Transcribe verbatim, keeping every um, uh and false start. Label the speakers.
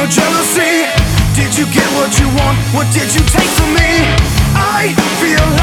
Speaker 1: your jealousy? Did you get what you want? What did you take from me? I feel